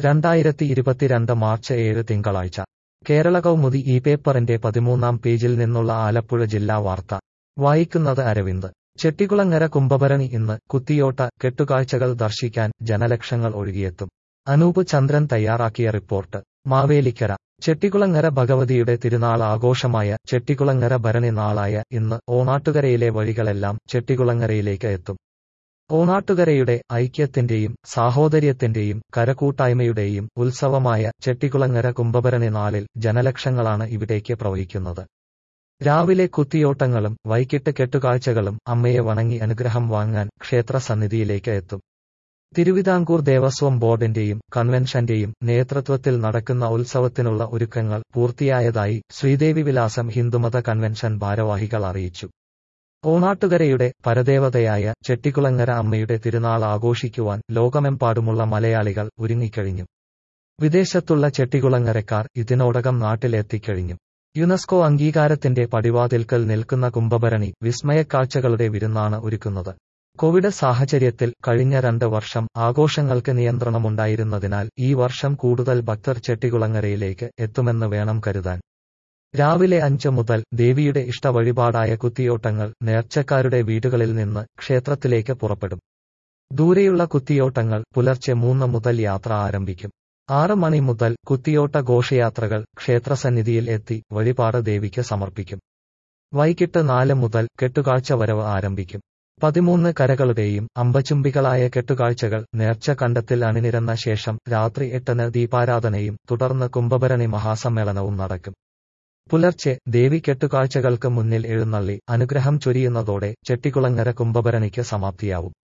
2022 March 7 തിങ്കളാഴ്ച കേരള കൗമുദി ഈ പേപ്പറിന്റെ 13-ാം പേജിൽ നിന്നുള്ള ആലപ്പുഴ ജില്ലാ വാർത്ത വായിക്കുന്നത് അരവിന്ദ്. ചെട്ടികുളങ്ങര കുംഭഭരണി ഇന്ന് കുത്തിയോട്ട കെട്ടുകാഴ്ചകൾ ദർശിക്കാൻ ജനലക്ഷങ്ങൾ ഒഴുകിയെത്തും. അനൂപ് ചന്ദ്രൻ തയ്യാറാക്കിയ റിപ്പോർട്ട്. മാവേലിക്കര ചെട്ടികുളങ്ങര ഭഗവതിയുടെ തിരുനാൾ ആഘോഷമായ ചെട്ടികുളങ്ങര ഭരണി നാളായ ഇന്ന് ഓണാട്ടുകരയിലെ വഴികളെല്ലാം ചെട്ടികുളങ്ങരയിലേക്ക് എത്തും. ഓണാട്ടുകരയുടെ ഐക്യത്തിന്റെയും സാഹോദര്യത്തിന്റെയും കരകൂട്ടായ്മയുടെയും ഉത്സവമായ ചെട്ടികുളങ്ങര കുംഭഭരണി നാളിൽ ജനലക്ഷങ്ങളാണ് ഇവിടേക്ക് പ്രവഹിക്കുന്നത്. രാവിലെ കുത്തിയോട്ടങ്ങളും വൈകിട്ട് കെട്ടുകാഴ്ചകളും അമ്മയെ വണങ്ങി അനുഗ്രഹം വാങ്ങാൻ ക്ഷേത്ര സന്നിധിയിലേക്ക് എത്തും. തിരുവിതാംകൂർ ദേവസ്വം ബോർഡിന്റെയും കൺവെൻഷന്റെയും നേതൃത്വത്തിൽ നടക്കുന്ന ഉത്സവത്തിനുള്ള ഒരുക്കങ്ങൾ പൂർത്തിയായതായി ശ്രീദേവി വിലാസം ഹിന്ദുമത കൺവെൻഷൻ ഭാരവാഹികൾ അറിയിച്ചു. ഓണാട്ടുകരയുടെ പരദേവതയായ ചെട്ടികുളങ്ങര അമ്മയുടെ തിരുനാൾ ആഘോഷിക്കുവാൻ ലോകമെമ്പാടുമുള്ള മലയാളികൾ ഒരുങ്ങിക്കഴിഞ്ഞു. വിദേശത്തുള്ള ചെട്ടികുളങ്ങരക്കാർ ഇതിനോടകം നാട്ടിലെത്തിക്കഴിഞ്ഞു. യുനെസ്കോ അംഗീകാരത്തിന്റെ പടിവാതിൽക്കൽ നിൽക്കുന്ന കുംഭഭരണി വിസ്മയക്കാഴ്ചകളുടെ വിരുന്നാണ് ഒരുക്കുന്നത്. കോവിഡ് സാഹചര്യത്തിൽ കഴിഞ്ഞ 2 വർഷം ആഘോഷങ്ങൾക്ക് നിയന്ത്രണമുണ്ടായിരുന്നതിനാൽ ഈ വർഷം കൂടുതൽ ഭക്തർ ചെട്ടികുളങ്ങരയിലേക്ക് എത്തുമെന്ന് വേണം കരുതാൻ. രാവിലെ 5 മുതൽ ദേവിയുടെ ഇഷ്ടവഴിപാടായ കുത്തിയോട്ടങ്ങൾ നേർച്ചക്കാരുടെ വീടുകളിൽ നിന്ന് ക്ഷേത്രത്തിലേക്ക് പുറപ്പെടും. ദൂരെയുള്ള കുത്തിയോട്ടങ്ങൾ പുലർച്ചെ 3 മുതൽ യാത്ര ആരംഭിക്കും. 6 മണി മുതൽ കുത്തിയോട്ട ഘോഷയാത്രകൾ ക്ഷേത്രസന്നിധിയിൽ എത്തി വഴിപാട് ദേവിക്ക് സമർപ്പിക്കും. വൈകിട്ട് 4 മുതൽ കെട്ടുകാഴ്ച വരവ് ആരംഭിക്കും. 13 കരകളുടെയും അമ്പചുംബികളായ കെട്ടുകാഴ്ചകൾ നേർച്ച കണ്ടത്തിൽ അണിനിരന്ന ശേഷം രാത്രി 8-ന് ദീപാരാധനയും തുടർന്ന് കുംഭഭരണി മഹാസമ്മേളനവും നടക്കും. പുലർച്ചെ ദേവി കെട്ടുകാഴ്ചകൾക്ക് മുന്നിൽ എഴുന്നള്ളി അനുഗ്രഹം ചൊരിയുന്നതോടെ ചെട്ടികുളങ്ങര കുംഭഭരണിക്ക് സമാപ്തിയാവും.